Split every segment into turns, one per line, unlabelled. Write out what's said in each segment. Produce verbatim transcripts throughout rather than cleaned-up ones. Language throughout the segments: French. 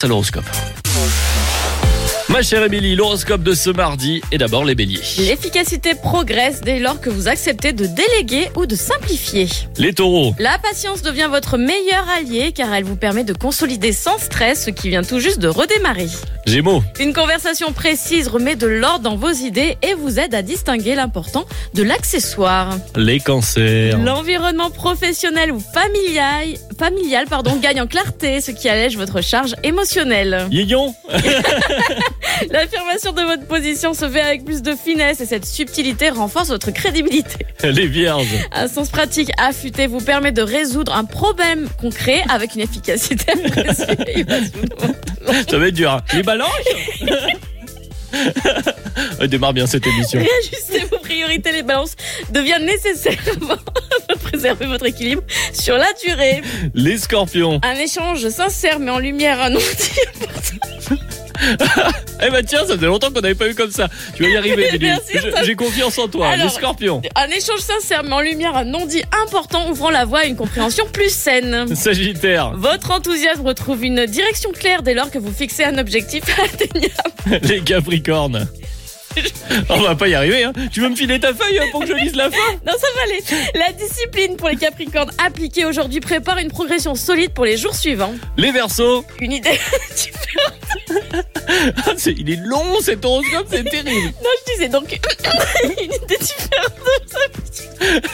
C'est l'horoscope. Ma chère Émilie, l'horoscope de ce mardi est d'abord les béliers.
L'efficacité progresse dès lors que vous acceptez de déléguer ou de simplifier.
Les taureaux,
La patience devient votre meilleur allié car elle vous permet de consolider sans stress ce qui vient tout juste de redémarrer.
Gémeaux,
Une conversation précise remet de l'ordre dans vos idées et vous aide à distinguer l'important de l'accessoire.
les cancers,
L'environnement professionnel ou familial, familial pardon, gagne en clarté, ce qui allège votre charge émotionnelle.
Lion,
L'affirmation de votre position se fait avec plus de finesse et cette subtilité renforce votre crédibilité.
les vierges,
Un sens pratique affûté vous permet de résoudre un problème concret avec une efficacité appréciée. Il va se foutre.
ça va être dur. Hein. Les balances On démarre bien cette émission.
Réajuster vos priorités, les balances, devient nécessaire pour préserver votre équilibre sur la durée.
Les scorpions,
Un échange sincère met en lumière un non-dit.
eh ben tiens, ça faisait longtemps qu'on n'avait pas eu comme ça. Tu vas y arriver, Émilie.
Bien sûr, ça-
J'ai confiance en toi.
Alors,
les scorpions,
Un échange sincère met en lumière un non-dit important, ouvrant la voie à une compréhension plus saine.
Sagittaire,
Votre enthousiasme retrouve une direction claire dès lors que vous fixez un objectif atteignable.
les capricornes. On va pas y arriver, hein. Tu veux me filer ta feuille hein, pour que je lise la fin?
Non, ça va aller. La discipline pour les Capricornes appliquée aujourd'hui prépare une progression solide pour les jours suivants.
Les Verseaux,
Une idée.
ah, c'est- il est long cet horoscope, c'est terrible.
Non, je disais donc une idée différente de vos habitudes.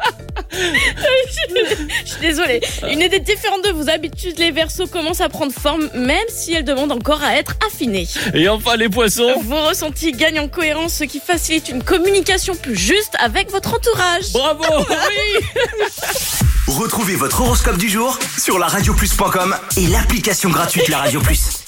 Je suis désolée. Une idée différente de vos habitudes, les Verseaux commencent à prendre forme, même si elles demandent encore à être affinées.
Et enfin les Poissons,
Vos ressentis gagnent en cohérence, ce qui facilite une communication plus juste avec votre entourage.
bravo, oui.
Retrouvez votre horoscope du jour sur la radio plus point com et l'application gratuite La Radio Plus.